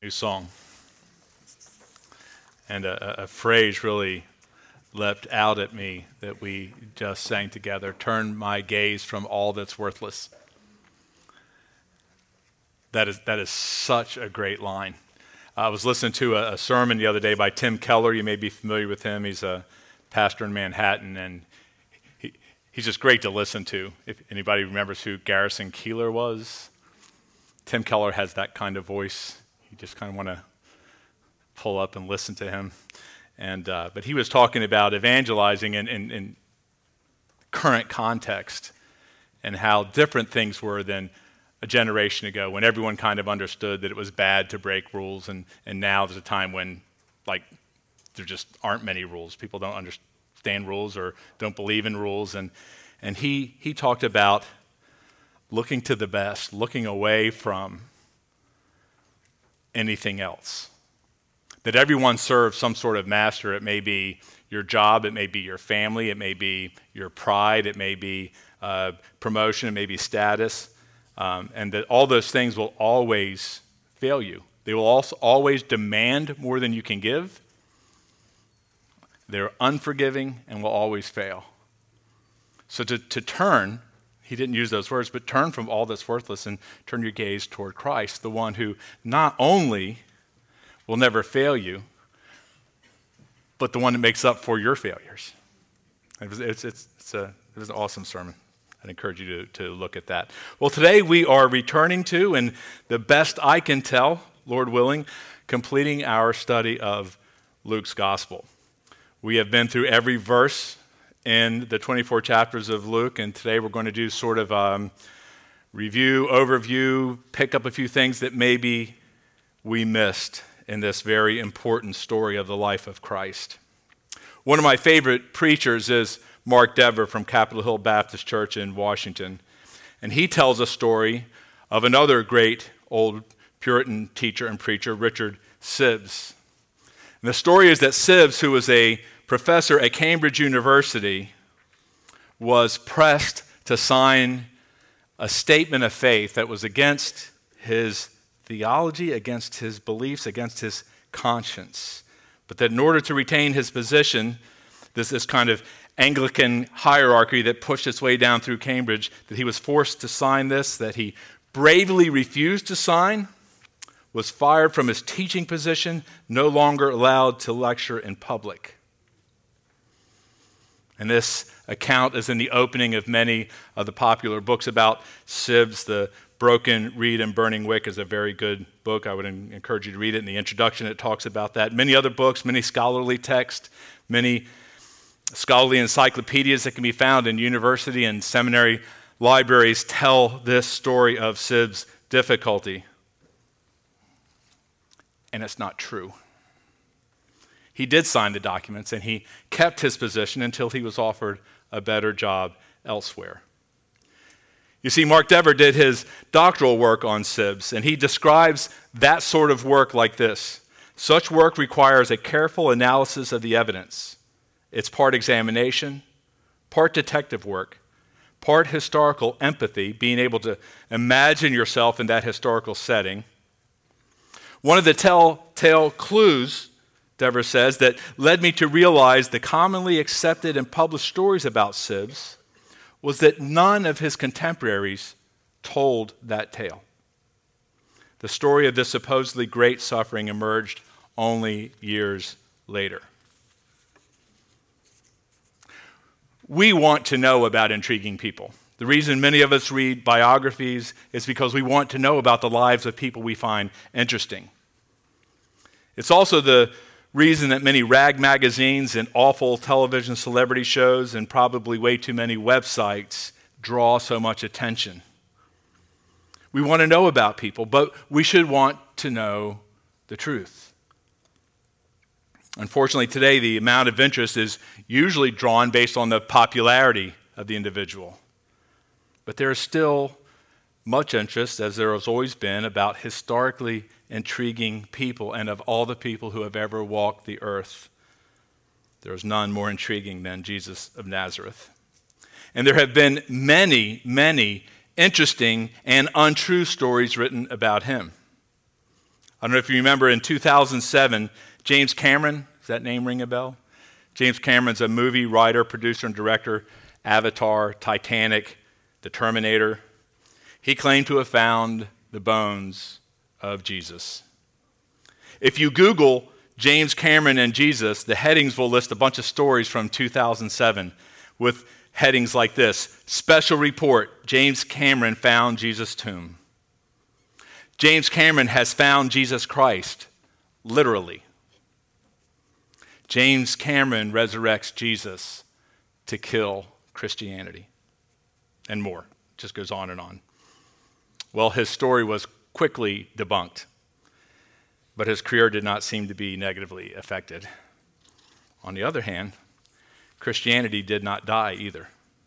New song. And a phrase really leapt out at me that we just sang together: turn my gaze from all that's worthless. That is such a great line. I was listening to a sermon the other day by Tim Keller. You may be familiar with him. He's a pastor in Manhattan, and he's just great to listen to. If anybody remembers who Garrison Keillor was, Tim Keller has that kind of voice. You just kind of want to pull up and listen to him. But he was talking about evangelizing in current context and how different things were than a generation ago when everyone kind of understood that it was bad to break rules, and now there's a time when there just aren't many rules. People don't understand rules or don't believe in rules. And he talked about looking to the best, looking away from anything else. That everyone serves some sort of master. It may be your job, it may be your family, it may be your pride, it may be promotion, it may be status, and that all those things will always fail you. They will also always demand more than you can give. They're unforgiving and will always fail. So to turn, he didn't use those words, but turn from all that's worthless and turn your gaze toward Christ, the one who not only will never fail you, but the one that makes up for your failures. It was an awesome sermon. I'd encourage you to look at that. Well, today we are returning to, and the best I can tell, Lord willing, completing our study of Luke's gospel. We have been through every verse in the 24 chapters of Luke, and today we're going to do sort of review, overview, pick up a few things that maybe we missed in this very important story of the life of Christ. One of my favorite preachers is Mark Dever from Capitol Hill Baptist Church in Washington, and he tells a story of another great old Puritan teacher and preacher, Richard Sibbes. And the story is that Sibbes, who was a professor at Cambridge University, was pressed to sign a statement of faith that was against his theology, against his beliefs, against his conscience. But that in order to retain his position, this kind of Anglican hierarchy that pushed its way down through Cambridge, that he was forced to sign this, that he bravely refused to sign, was fired from his teaching position, no longer allowed to lecture in public. And this account is in the opening of many of the popular books about Sibbes. The Broken Reed and Burning Wick is a very good book. I would encourage you to read it. In the introduction, it talks about that. Many other books, many scholarly texts, many scholarly encyclopedias that can be found in university and seminary libraries tell this story of Sibbes' difficulty. And it's not true. He did sign the documents, and he kept his position until he was offered a better job elsewhere. You see, Mark Dever did his doctoral work on Sibbes, and he describes that sort of work like this. Such work requires a careful analysis of the evidence. It's part examination, part detective work, part historical empathy, being able to imagine yourself in that historical setting. One of the telltale clues, Dever says, that led me to realize the commonly accepted and published stories about Sibbes was that none of his contemporaries told that tale. The story of this supposedly great suffering emerged only years later. We want to know about intriguing people. The reason many of us read biographies is because we want to know about the lives of people we find interesting. It's also the reason that many rag magazines and awful television celebrity shows and probably way too many websites draw so much attention. We want to know about people, but we should want to know the truth. Unfortunately, today the amount of interest is usually drawn based on the popularity of the individual. But there is still much interest, as there has always been, about historically intriguing people, and of all the people who have ever walked the earth, there is none more intriguing than Jesus of Nazareth. And there have been many, many interesting and untrue stories written about him. I don't know if you remember in 2007, James Cameron, does that name ring a bell? James Cameron's a movie writer, producer, and director, Avatar, Titanic, The Terminator. He claimed to have found the bones of Jesus. If you Google James Cameron and Jesus, the headings will list a bunch of stories from 2007 with headings like this: Special Report, James Cameron found Jesus' tomb. James Cameron has found Jesus Christ, literally. James Cameron resurrects Jesus to kill Christianity, and more. It just goes on and on. Well, his story was quickly debunked, but his career did not seem to be negatively affected. On the other hand, Christianity did not die either.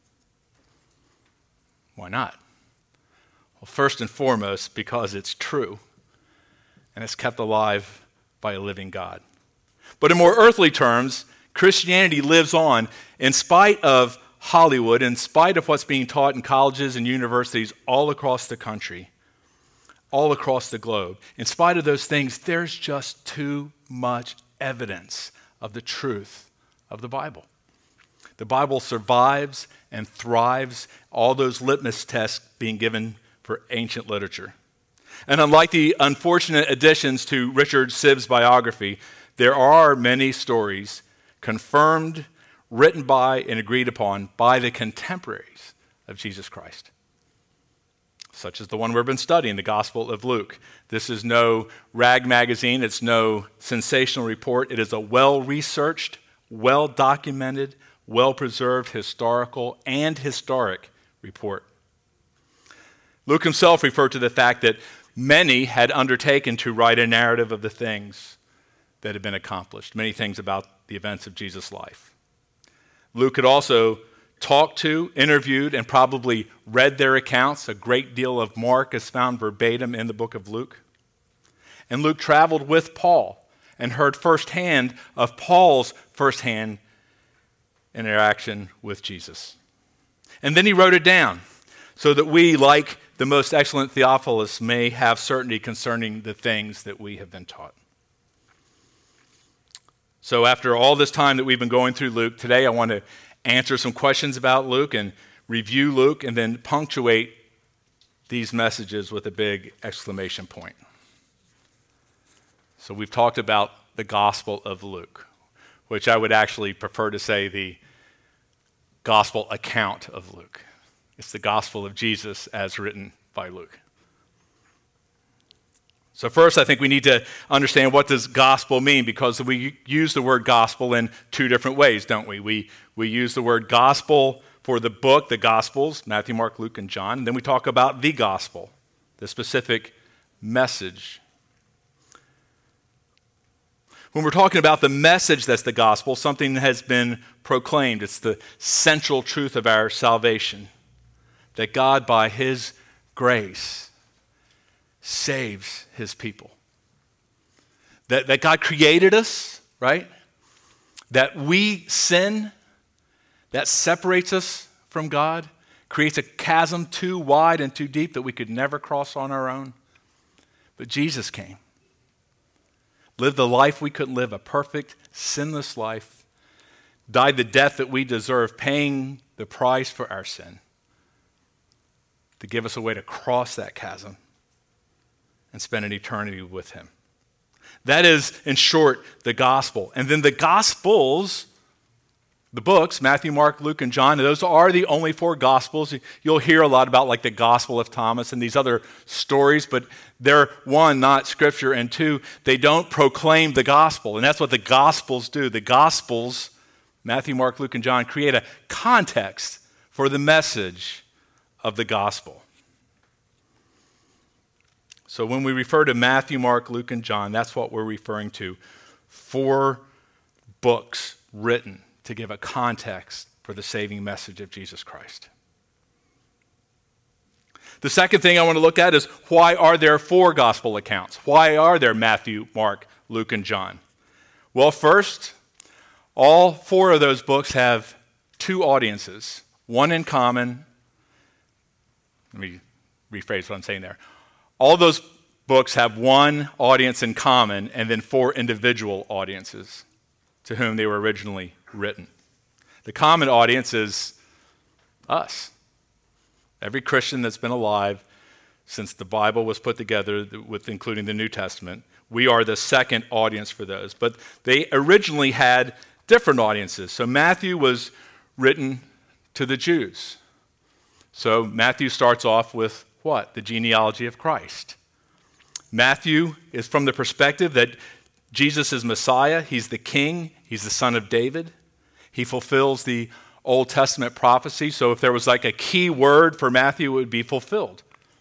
Why not? Well, first and foremost, because it's true, and it's kept alive by a living God. But in more earthly terms, Christianity lives on in spite of Hollywood, in spite of what's being taught in colleges and universities all across the country, all across the globe. In spite of those things, there's just too much evidence of the truth of the Bible. The Bible survives and thrives, all those litmus tests being given for ancient literature. And unlike the unfortunate additions to Richard Sibbes' biography, there are many stories confirmed, written by, and agreed upon by the contemporaries of Jesus Christ, such as the one we've been studying, the Gospel of Luke. This is no rag magazine. It's no sensational report. It is a well-researched, well-documented, well-preserved historical and historic report. Luke himself referred to the fact that many had undertaken to write a narrative of the things that had been accomplished, many things about the events of Jesus' life. Luke had also talked to, interviewed, and probably read their accounts. A great deal of Mark is found verbatim in the book of Luke. And Luke traveled with Paul and heard firsthand of Paul's firsthand interaction with Jesus. And then he wrote it down so that we, like the most excellent Theophilus, may have certainty concerning the things that we have been taught. So after all this time that we've been going through Luke, today I want to answer some questions about Luke and review Luke and then punctuate these messages with a big exclamation point. So we've talked about the Gospel of Luke, which I would actually prefer to say the Gospel account of Luke. It's the Gospel of Jesus as written by Luke. So first, I think we need to understand what does gospel mean, because we use the word gospel in two different ways, don't we? We use the word gospel for the book, the Gospels, Matthew, Mark, Luke, and John. And then we talk about the gospel, the specific message. When we're talking about the message that's the gospel, something has been proclaimed. It's the central truth of our salvation, that God, by his grace, saves his people. That God created us, right? That we sin, that separates us from God, creates a chasm too wide and too deep that we could never cross on our own. But Jesus came, lived the life we couldn't live, a perfect, sinless life, died the death that we deserve, paying the price for our sin, to give us a way to cross that chasm and spend an eternity with him. That is, in short, the gospel. And then the Gospels, the books, Matthew, Mark, Luke, and John, those are the only four Gospels. You'll hear a lot about like the Gospel of Thomas and these other stories, but they're, one, not Scripture, and two, they don't proclaim the gospel. And that's what the Gospels do. The Gospels, Matthew, Mark, Luke, and John, create a context for the message of the gospel. So when we refer to Matthew, Mark, Luke, and John, that's what we're referring to. 4 books written to give a context for the saving message of Jesus Christ. The second thing I want to look at is, why are there 4 gospel accounts? Why are there Matthew, Mark, Luke, and John? Well, first, all 4 of those books have 2 audiences, one in common. Let me rephrase what I'm saying there. All those books have one audience in common and then four individual audiences to whom they were originally written. The common audience is us. Every Christian that's been alive since the Bible was put together, with including the New Testament, we are the second audience for those. But they originally had different audiences. So Matthew was written to the Jews. So Matthew starts off with what? The genealogy of Christ. Matthew is from the perspective that Jesus is Messiah. He's the king. He's the son of David. He fulfills the Old Testament prophecy. So if there was like a key word for Matthew, it would be fulfilled.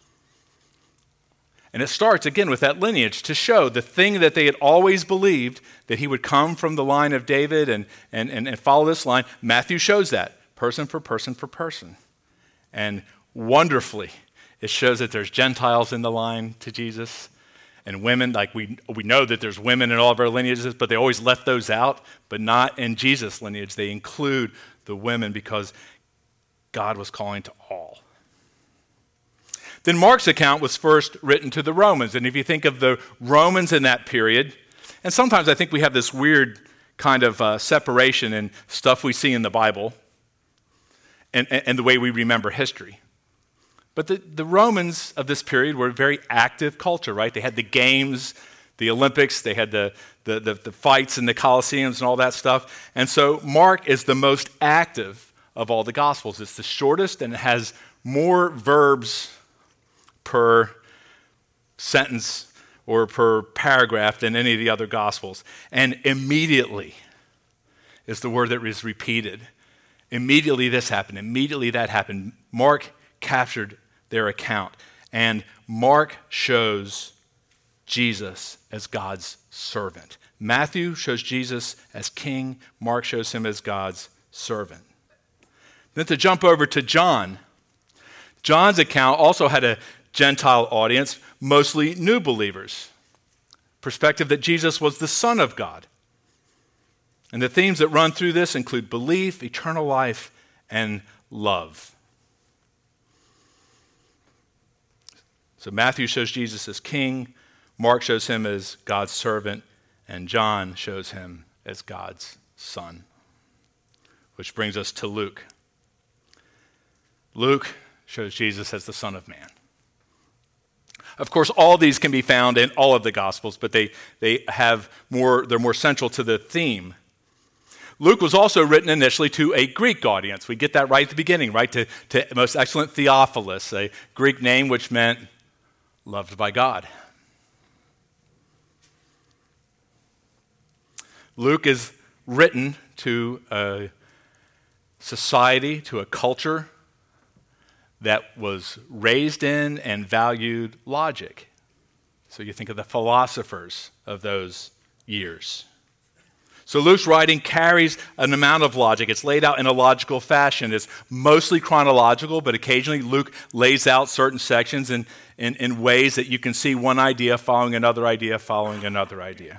And it starts again with that lineage to show the thing that they had always believed, that he would come from the line of David and follow this line. Matthew shows that, person for person for person. And wonderfully, it shows that there's Gentiles in the line to Jesus and women. Like we know that there's women in all of our lineages, but they always left those out, but not in Jesus' lineage. They include the women because God was calling to all. Then Mark's account was first written to the Romans. And if you think of the Romans in that period, and sometimes I think we have this weird kind of separation in stuff we see in the Bible and the way we remember history. But the Romans of this period were a very active culture, right? They had the games, the Olympics, they had the fights in the Colosseums and all that stuff. And so Mark is the most active of all the Gospels. It's the shortest and it has more verbs per sentence or per paragraph than any of the other Gospels. And immediately is the word that is repeated. Immediately this happened. Immediately that happened. Mark captured their account. And Mark shows Jesus as God's servant. Matthew shows Jesus as king. Mark shows him as God's servant. Then to jump over to John. John's account also had a Gentile audience, mostly new believers. Perspective that Jesus was the Son of God. And the themes that run through this include belief, eternal life, and love. So Matthew shows Jesus as king, Mark shows him as God's servant, and John shows him as God's son. Which brings us to Luke. Luke shows Jesus as the Son of Man. Of course, all these can be found in all of the Gospels, but they're more central to the theme. Luke was also written initially to a Greek audience. We get that right at the beginning, right? To most excellent Theophilus, a Greek name which meant loved by God. Luke is written to a society, to a culture that was raised in and valued logic. So you think of the philosophers of those years. So Luke's writing carries an amount of logic. It's laid out in a logical fashion. It's mostly chronological, but occasionally Luke lays out certain sections in ways that you can see one idea following another idea following another idea.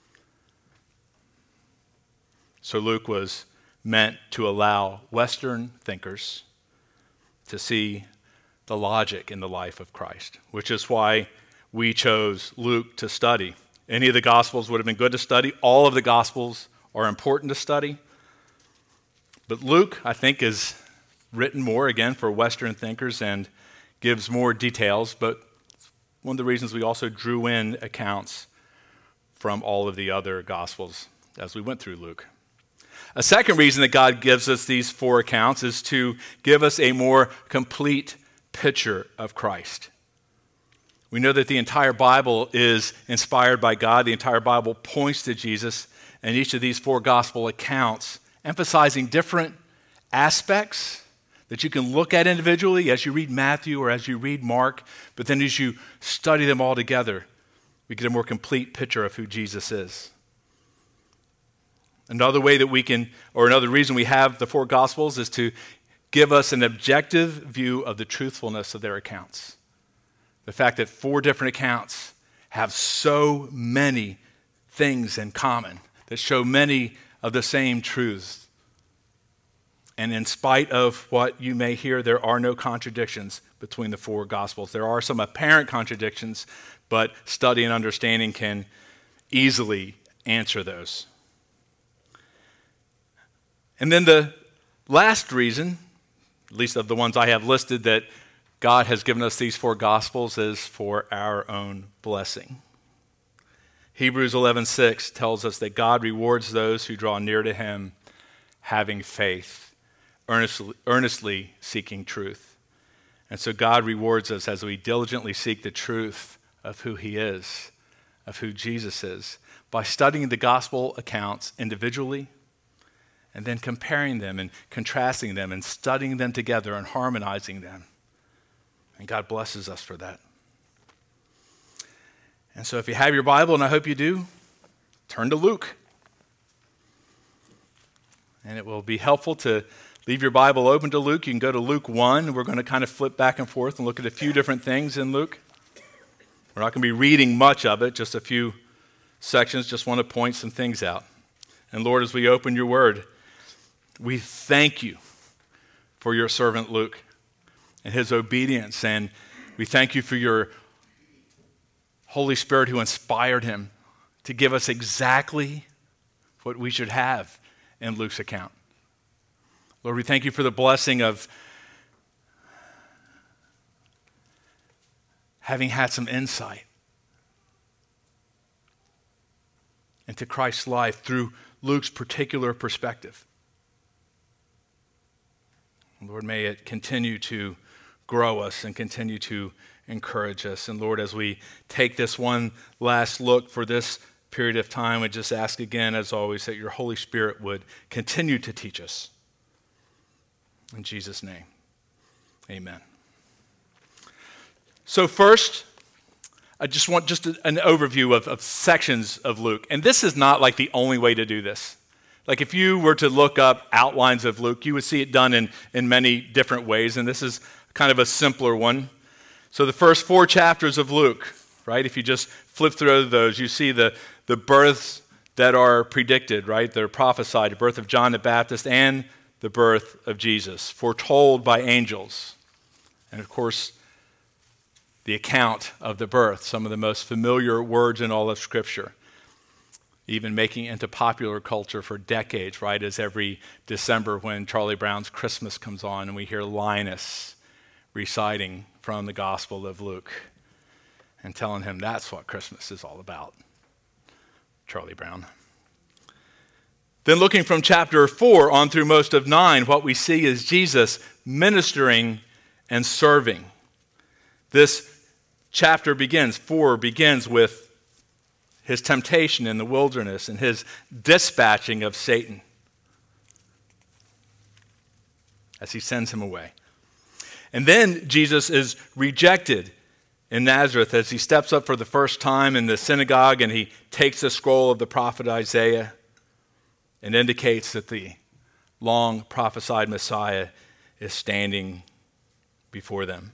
So Luke was meant to allow Western thinkers to see the logic in the life of Christ, which is why we chose Luke to study. Any of the Gospels would have been good to study. All of the Gospels are important to study. But Luke, I think, is written more, again, for Western thinkers and gives more details. But one of the reasons we also drew in accounts from all of the other Gospels as we went through Luke. A second reason that God gives us these four accounts is to give us a more complete picture of Christ. We know that the entire Bible is inspired by God. The entire Bible points to Jesus, and each of these four gospel accounts emphasizing different aspects that you can look at individually as you read Matthew or as you read Mark, but then as you study them all together, we get a more complete picture of who Jesus is. Another way that we can, or another reason we have the four Gospels is to give us an objective view of the truthfulness of their accounts. The fact that four different accounts have so many things in common, that show many of the same truths. And in spite of what you may hear, there are no contradictions between the four Gospels. There are some apparent contradictions, but study and understanding can easily answer those. And then the last reason, at least of the ones I have listed, that God has given us these 4 Gospels is for our own blessing. Hebrews 11:6 tells us that God rewards those who draw near to him, having faith, earnestly seeking truth. And so God rewards us as we diligently seek the truth of who he is, of who Jesus is, by studying the gospel accounts individually and then comparing them and contrasting them and studying them together and harmonizing them. And God blesses us for that. And so if you have your Bible, and I hope you do, turn to Luke. And it will be helpful to leave your Bible open to Luke. You can go to Luke 1. We're going to kind of flip back and forth and look at a few different things in Luke. We're not going to be reading much of it, just a few sections. Just want to point some things out. And Lord, as we open your word, we thank you for your servant Luke and his obedience. And we thank you for your Holy Spirit who inspired him to give us exactly what we should have in Luke's account. Lord, we thank you for the blessing of having had some insight into Christ's life through Luke's particular perspective. Lord, may it continue to grow us and continue to encourage us. And Lord, as we take this one last look for this period of time, we just ask again, as always, that your Holy Spirit would continue to teach us. In Jesus' name, amen. So first, I just want an overview of sections of Luke. And this is not like the only way to do this. Like if you were to look up outlines of Luke, you would see it done in many different ways, and this is kind of a simpler one. So the first 4 chapters of Luke, right? If you just flip through those, you see the births that are predicted, right? They're prophesied, the birth of John the Baptist and the birth of Jesus, foretold by angels. And of course, the account of the birth, some of the most familiar words in all of Scripture, even making it into popular culture for decades, right? As every December when Charlie Brown's Christmas comes on and we hear Linus reciting from the Gospel of Luke and telling him that's what Christmas is all about. Charlie Brown. Then looking from chapter 4 on through most of 9, what we see is Jesus ministering and serving. This chapter 4 begins with his temptation in the wilderness and his dispatching of Satan as he sends him away. And then Jesus is rejected in Nazareth as he steps up for the first time in the synagogue and he takes the scroll of the prophet Isaiah and indicates that the long prophesied Messiah is standing before them.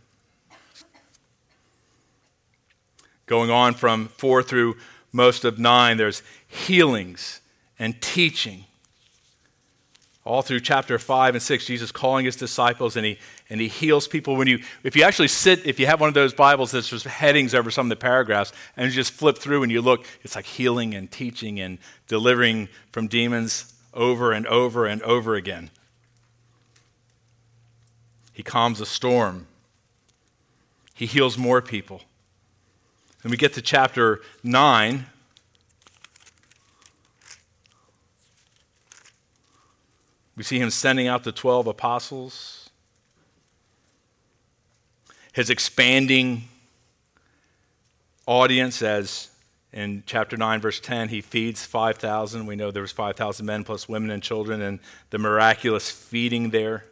Going on from 4 through most of 9, there's healings and teaching. All through chapter 5 and 6, Jesus calling his disciples and he heals people. If you have one of those Bibles that's just headings over some of the paragraphs and you just flip through and you look, it's like healing and teaching and delivering from demons over and over and over again. He calms a storm. He heals more people. When we get to chapter 9, we see him sending out the 12 apostles. His expanding audience, as in chapter 9, verse 10, he feeds 5,000. We know there was 5,000 men plus women and children, and the miraculous feeding there.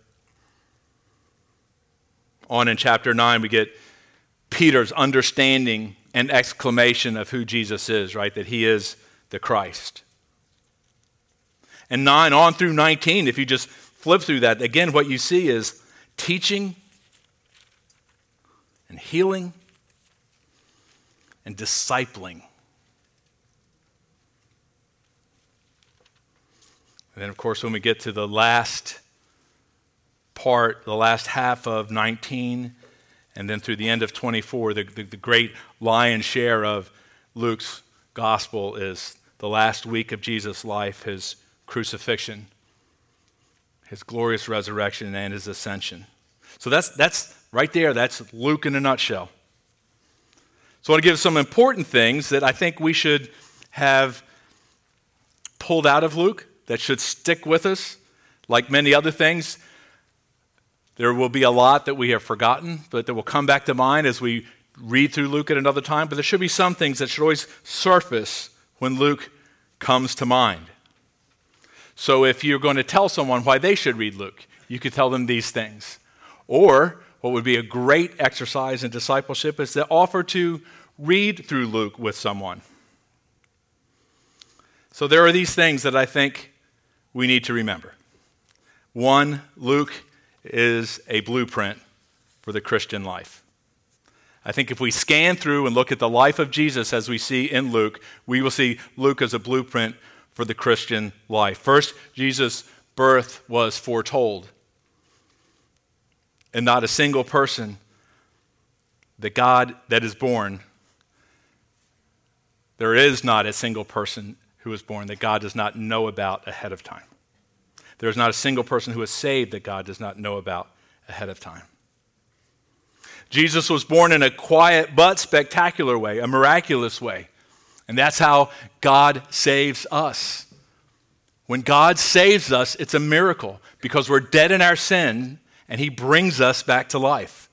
On in chapter 9, we get Peter's understanding and exclamation of who Jesus is, right? That he is the Christ. And 9 on through 19, if you just flip through that, again, what you see is teaching and healing and discipling. And then, of course, when we get to the last part, the last half of 19, And then through the end of 24, the great lion's share of Luke's gospel is the last week of Jesus' life, his crucifixion, his glorious resurrection, and his ascension. So that's right there. That's Luke in a nutshell. So I want to give some important things that I think we should have pulled out of Luke that should stick with us. Like many other things, there will be a lot that we have forgotten, but that will come back to mind as we read through Luke at another time. But there should be some things that should always surface when Luke comes to mind. So if you're going to tell someone why they should read Luke, you could tell them these things. Or what would be a great exercise in discipleship is to offer to read through Luke with someone. So there are these things that I think we need to remember. One, Luke is a blueprint for the Christian life. I think if we scan through and look at the life of Jesus as we see in Luke, we will see Luke as a blueprint for the Christian life. First, Jesus' birth was foretold. And not a single person that is born, there is not a single person who is born that God does not know about ahead of time. There is not a single person who is saved that God does not know about ahead of time. Jesus was born in a quiet but spectacular way, a miraculous way. And that's how God saves us. When God saves us, it's a miracle because we're dead in our sin and he brings us back to life.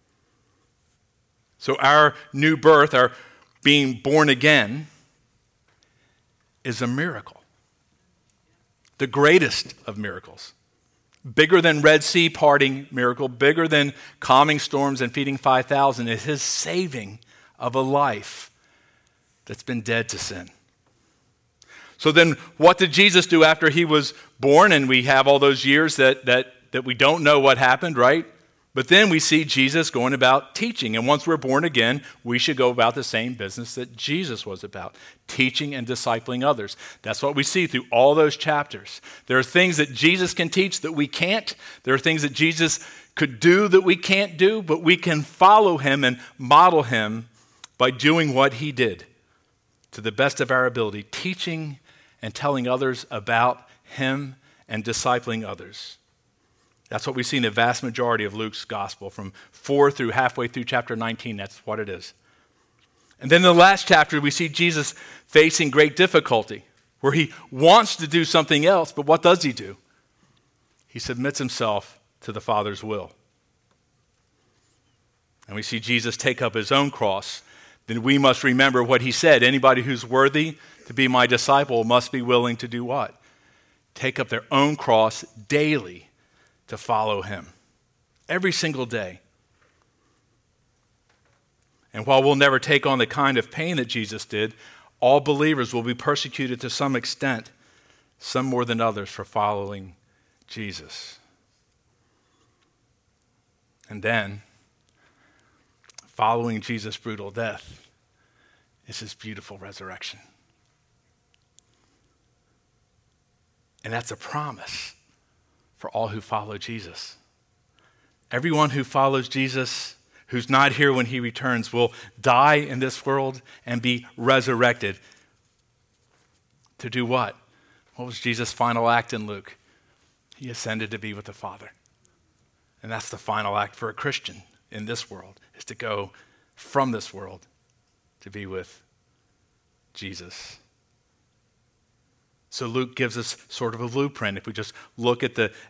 So our new birth, our being born again, is a miracle. The greatest of miracles. Bigger than Red Sea parting miracle, bigger than calming storms and feeding 5,000 is his saving of a life that's been dead to sin. So then what did Jesus do after he was born? And we have all those years that we don't know what happened, right? But then we see Jesus going about teaching. And once we're born again, we should go about the same business that Jesus was about, teaching and discipling others. That's what we see through all those chapters. There are things that Jesus can teach that we can't. There are things that Jesus could do that we can't do, but we can follow him and model him by doing what he did to the best of our ability, teaching and telling others about him and discipling others. That's what we see in the vast majority of Luke's gospel, from 4 through halfway through chapter 19. That's what it is. And then in the last chapter, we see Jesus facing great difficulty, where he wants to do something else, but what does he do? He submits himself to the Father's will. And we see Jesus take up his own cross. Then we must remember what he said. Anybody who's worthy to be my disciple must be willing to do what? Take up their own cross daily to follow him. Every single day. And while we'll never take on the kind of pain that Jesus did, all believers will be persecuted to some extent, some more than others, for following Jesus. And then, following Jesus' brutal death is his beautiful resurrection. And that's a promise for all who follow Jesus. Everyone who follows Jesus, who's not here when he returns, will die in this world and be resurrected. To do what? What was Jesus' final act in Luke? He ascended to be with the Father. And that's the final act for a Christian in this world, is to go from this world to be with Jesus. So Luke gives us sort of a blueprint. If we just look at the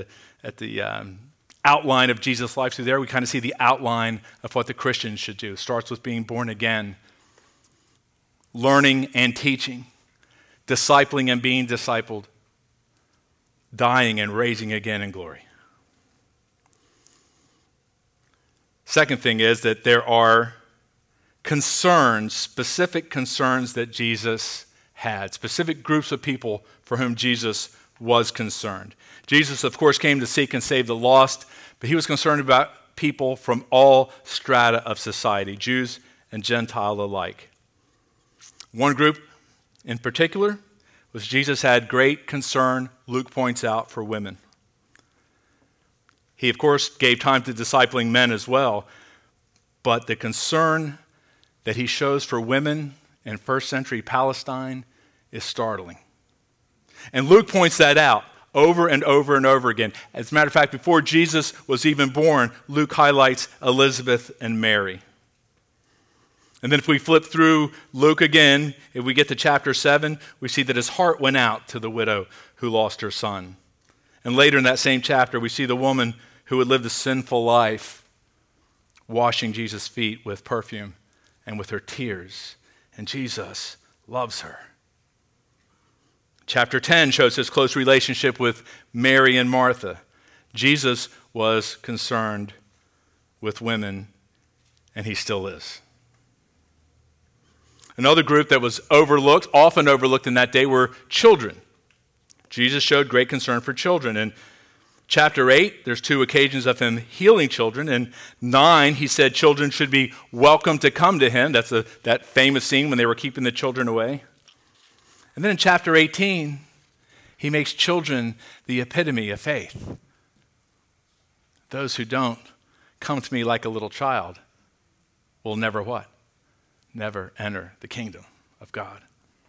outline of Jesus' life through there, we kind of see the outline of what the Christian should do. It starts with being born again, learning and teaching, discipling and being discipled, dying and raising again in glory. Second thing is that there are concerns, specific concerns that Jesus had, specific groups of people for whom Jesus was concerned. Jesus, of course, came to seek and save the lost, but he was concerned about people from all strata of society, Jews and Gentile alike. One group in particular was Jesus had great concern, Luke points out, for women. He, of course, gave time to discipling men as well, But the concern that he shows for women in first century Palestine is startling. And Luke points that out over and over and over again. As a matter of fact, before Jesus was even born, Luke highlights Elizabeth and Mary. And then if we flip through Luke again, if we get to chapter 7, we see that his heart went out to the widow who lost her son. And later in that same chapter, we see the woman who had lived a sinful life washing Jesus' feet with perfume and with her tears. And Jesus loves her. Chapter 10 shows his close relationship with Mary and Martha. Jesus was concerned with women, and he still is. Another group that was overlooked, often overlooked in that day, were children. Jesus showed great concern for children. In chapter 8, there's 2 occasions of him healing children. In 9, he said children should be welcome to come to him. That's that famous scene when they were keeping the children away. And then in chapter 18, he makes children the epitome of faith. Those who don't come to me like a little child will never what? Never enter the kingdom of God.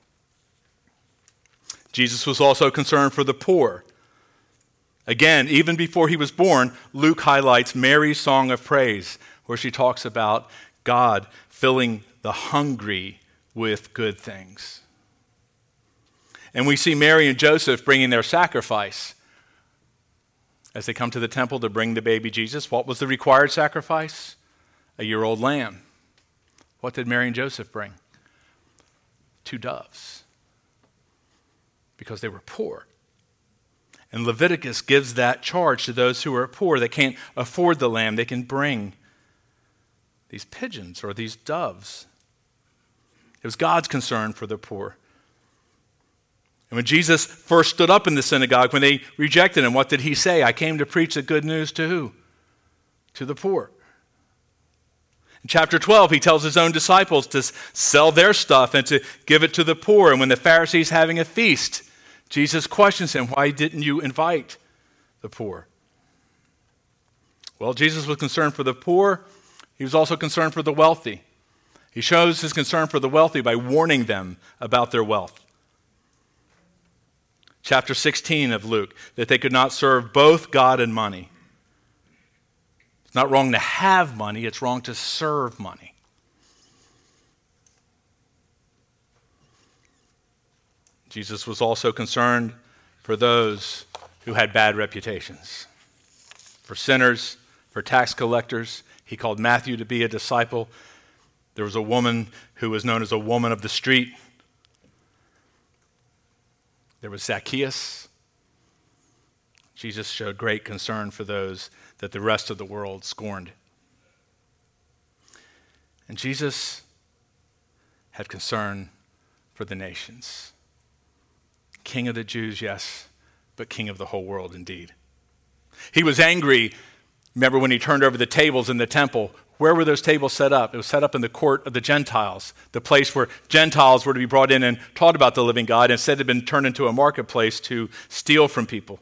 Jesus was also concerned for the poor. Again, even before he was born, Luke highlights Mary's song of praise, where she talks about God filling the hungry with good things. And we see Mary and Joseph bringing their sacrifice as they come to the temple to bring the baby Jesus. What was the required sacrifice? A year-old lamb. What did Mary and Joseph bring? 2 doves. Because they were poor. And Leviticus gives that charge to those who are poor. They can't afford the lamb. They can bring these pigeons or these doves. It was God's concern for the poor. And when Jesus first stood up in the synagogue, when they rejected him, what did he say? I came to preach the good news to who? To the poor. In chapter 12, he tells his own disciples to sell their stuff and to give it to the poor. And when the Pharisees having a feast, Jesus questions him, why didn't you invite the poor? Well, Jesus was concerned for the poor. He was also concerned for the wealthy. He shows his concern for the wealthy by warning them about their wealth. Chapter 16 of Luke, that they could not serve both God and money. It's not wrong to have money, it's wrong to serve money. Jesus was also concerned for those who had bad reputations. For sinners, for tax collectors. He called Matthew to be a disciple. There was a woman who was known as a woman of the street. There was Zacchaeus. Jesus showed great concern for those that the rest of the world scorned. And Jesus had concern for the nations. King of the Jews, yes, but king of the whole world indeed. He was angry, remember when he turned over the tables in the temple. Where were those tables set up? It was set up in the court of the Gentiles, the place where Gentiles were to be brought in and taught about the living God. Instead, it had been turned into a marketplace to steal from people.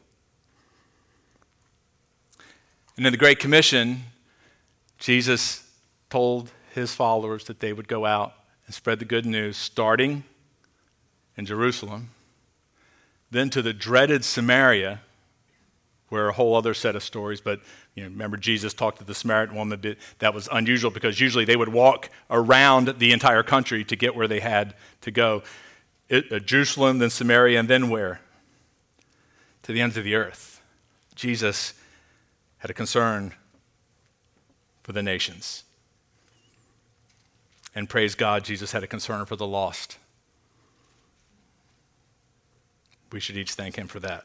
And in the Great Commission, Jesus told his followers that they would go out and spread the good news, starting in Jerusalem, then to the dreaded Samaria, where a whole other set of stories, but remember Jesus talked to the Samaritan woman. That was unusual because usually they would walk around the entire country to get where they had to go. Jerusalem, then Samaria, and then where? To the ends of the earth. Jesus had a concern for the nations. And praise God, Jesus had a concern for the lost. We should each thank him for that.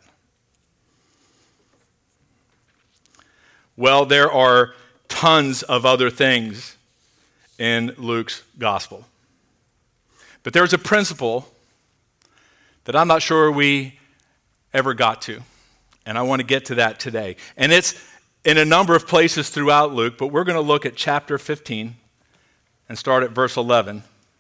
Well, there are tons of other things in Luke's gospel. But there's a principle that I'm not sure we ever got to. And I want to get to that today. And it's in a number of places throughout Luke, but we're going to look at chapter 15 and start at verse 11,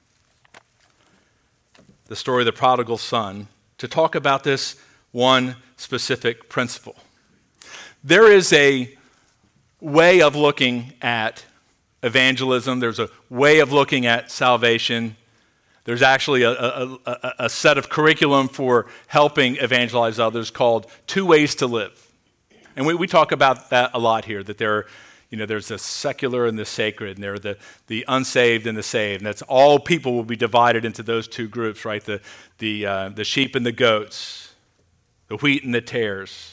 the story of the prodigal son, to talk about this one specific principle. There is a way of looking at evangelism. There's a way of looking at salvation. There's actually a set of curriculum for helping evangelize others called Two Ways to Live. And we talk about that a lot here, that there's the secular and the sacred, and there are the unsaved and the saved. And that's all people will be divided into those two groups, right? The sheep and the goats, the wheat and the tares.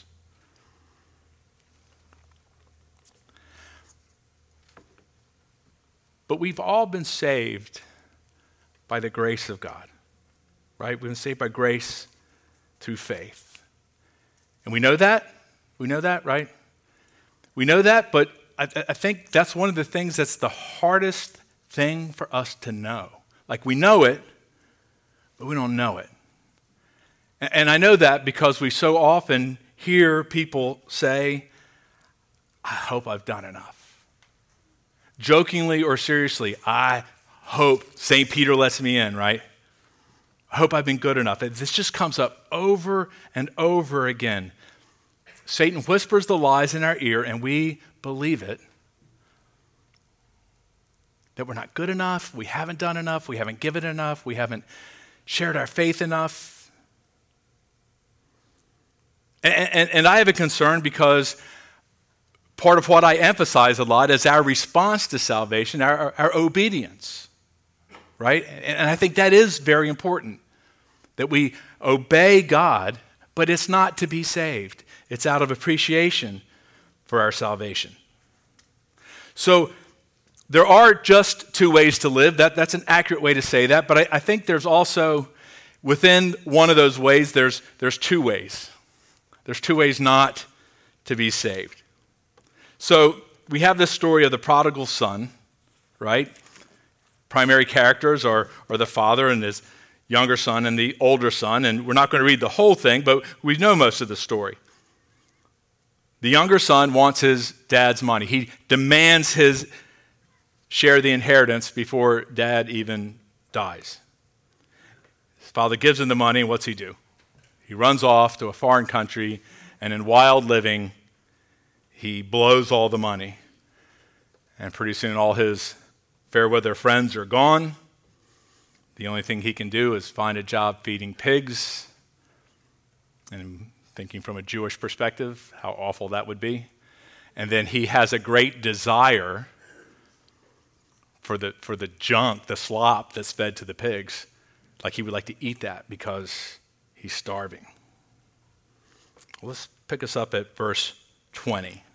But we've all been saved by the grace of God, right? We've been saved by grace through faith. And we know that. We know that, right? We know that, but I think that's one of the things that's the hardest thing for us to know. Like, we know it, but we don't know it. And I know that because we so often hear people say, I hope I've done enough. Jokingly or seriously, I hope St. Peter lets me in, right? I hope I've been good enough. This just comes up over and over again. Satan whispers the lies in our ear, and we believe it. That we're not good enough, we haven't done enough, we haven't given enough, we haven't shared our faith enough. And I have a concern because part of what I emphasize a lot is our response to salvation, our obedience, right? And I think that is very important, that we obey God, but it's not to be saved. It's out of appreciation for our salvation. So there are just two ways to live. That's an accurate way to say that, but I think there's also, within one of those ways, there's two ways. There's two ways not to be saved. So we have this story of the prodigal son, right? Primary characters are the father and his younger son and the older son, and we're not going to read the whole thing, but we know most of the story. The younger son wants his dad's money. He demands his share of the inheritance before dad even dies. His father gives him the money, and what's he do? He runs off to a foreign country, and in wild living, he blows all the money. And pretty soon all his fair weather friends are gone. The only thing he can do is find a job feeding pigs. And thinking from a Jewish perspective, how awful that would be. And then he has a great desire for the junk, the slop that's fed to the pigs. Like he would like to eat that because he's starving. Well, let's pick us up at verse 20.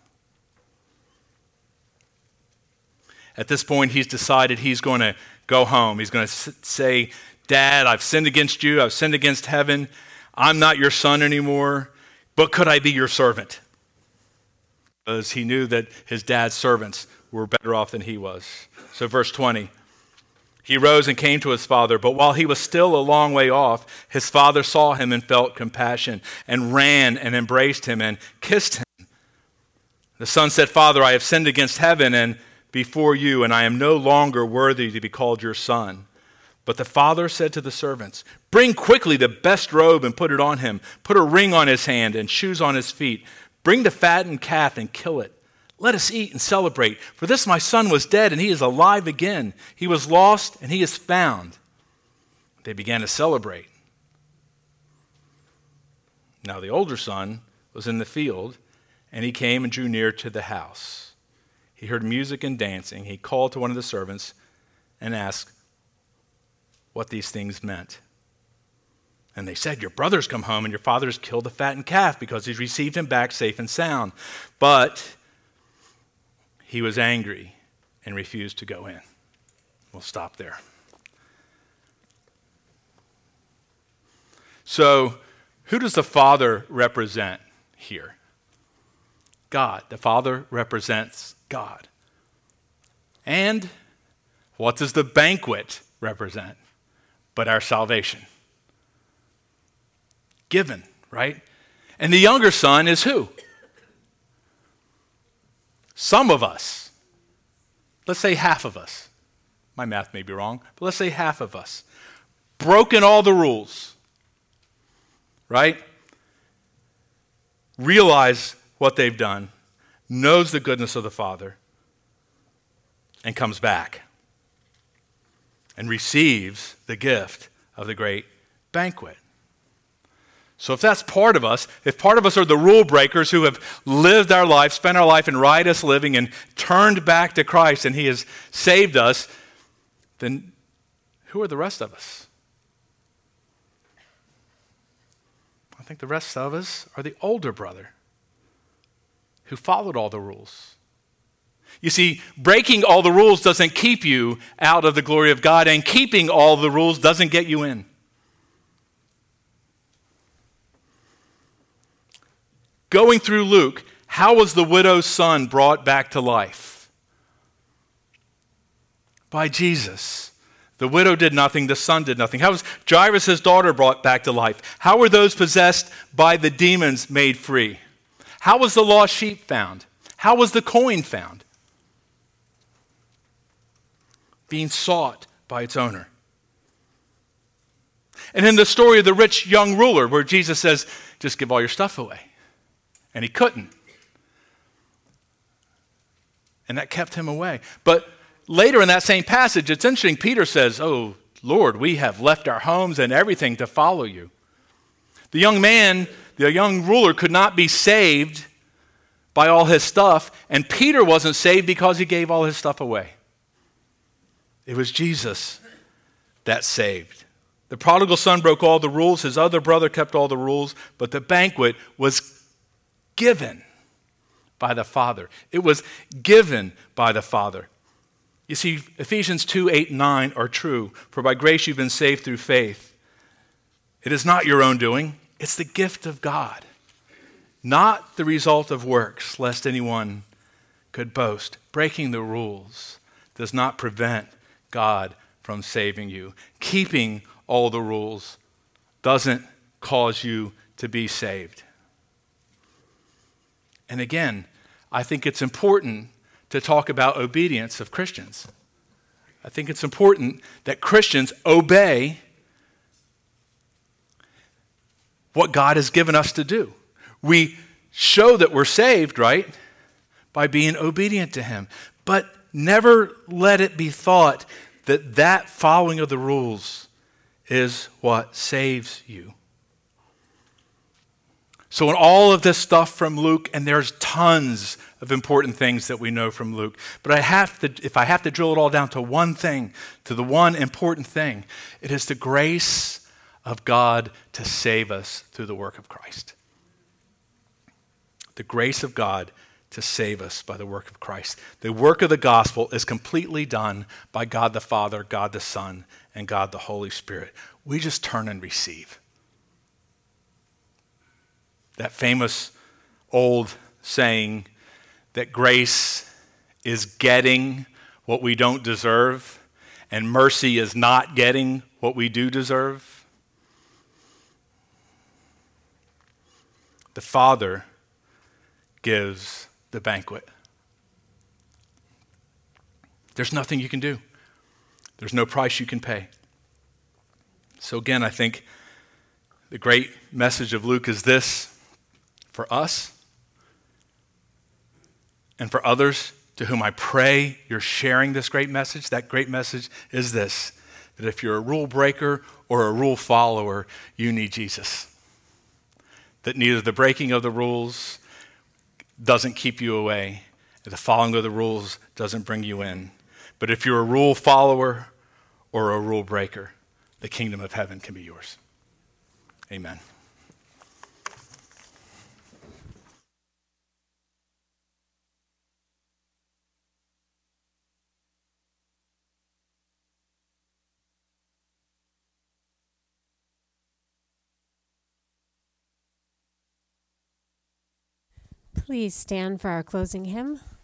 At this point, he's decided he's going to go home. He's going to say, Dad, I've sinned against you. I've sinned against heaven. I'm not your son anymore, but could I be your servant? Because he knew that his dad's servants were better off than he was. So verse 20, he rose and came to his father, but while he was still a long way off, his father saw him and felt compassion and ran and embraced him and kissed him. The son said, Father, I have sinned against heaven and before you, and I am no longer worthy to be called your son. But the father said to the servants, Bring quickly the best robe and put it on him. Put a ring on his hand and shoes on his feet. Bring the fattened calf and kill it. Let us eat and celebrate. For this my son was dead and he is alive again. He was lost and he is found. They began to celebrate. Now the older son was in the field, and he came and drew near to the house. He heard music and dancing. He called to one of the servants and asked what these things meant. And they said, Your brother's come home, and your father has killed the fattened calf because he's received him back safe and sound. But he was angry and refused to go in. We'll stop there. So, who does the Father represent here? God. The Father represents God. And what does the banquet represent? But our salvation. Given, right? And the younger son is who? Some of us. Let's say half of us. My math may be wrong, but let's say half of us. Broken all the rules. Right? Realize what they've done. Knows the goodness of the Father. and comes back and receives the gift of the great banquet. So if that's part of us, if part of us are the rule breakers who have lived our life, spent our life in riotous living and turned back to Christ and he has saved us, then who are the rest of us? I think the rest of us are the older brother who followed all the rules. You see, breaking all the rules doesn't keep you out of the glory of God, and keeping all the rules doesn't get you in. Going through Luke, how was the widow's son brought back to life? By Jesus. The widow did nothing, the son did nothing. How was Jairus' daughter brought back to life? How were those possessed by the demons made free? How was the lost sheep found? How was the coin found? Being sought by its owner. And in the story of the rich young ruler, where Jesus says, just give all your stuff away. And he couldn't. And that kept him away. But later in that same passage, it's interesting, Peter says, oh, Lord, we have left our homes and everything to follow you. The young man, the young ruler, could not be saved by all his stuff, and Peter wasn't saved because he gave all his stuff away. It was Jesus that saved. The prodigal son broke all the rules. His other brother kept all the rules, but the banquet was given by the Father. It was given by the Father. You see, Ephesians 2, 8, and 9 are true. For by grace you've been saved through faith. It is not your own doing. It's the gift of God, not the result of works, lest anyone could boast. Breaking the rules does not prevent God from saving you. Keeping all the rules doesn't cause you to be saved. And again, I think it's important to talk about obedience of Christians. I think it's important that Christians obey what God has given us to do. We show that we're saved, right, by being obedient to him. But never let it be thought that that following of the rules is what saves you. So in all of this stuff from Luke, and there's tons of important things that we know from Luke, but if I have to drill it all down to one thing, to the one important thing, it is the grace of God to save us through the work of Christ. The grace of God to save us by the work of Christ. The work of the gospel is completely done by God the Father, God the Son, and God the Holy Spirit. We just turn and receive. That famous old saying that grace is getting what we don't deserve, and mercy is not getting what we do deserve. The Father gives the banquet. There's nothing you can do. There's no price you can pay. So again, I think the great message of Luke is this: for us and for others to whom I pray you're sharing this great message, that great message is this: that if you're a rule breaker or a rule follower, you need Jesus. That neither the breaking of the rules doesn't keep you away, and the following of the rules doesn't bring you in. But if you're a rule follower or a rule breaker, the kingdom of heaven can be yours. Amen. Please stand for our closing hymn.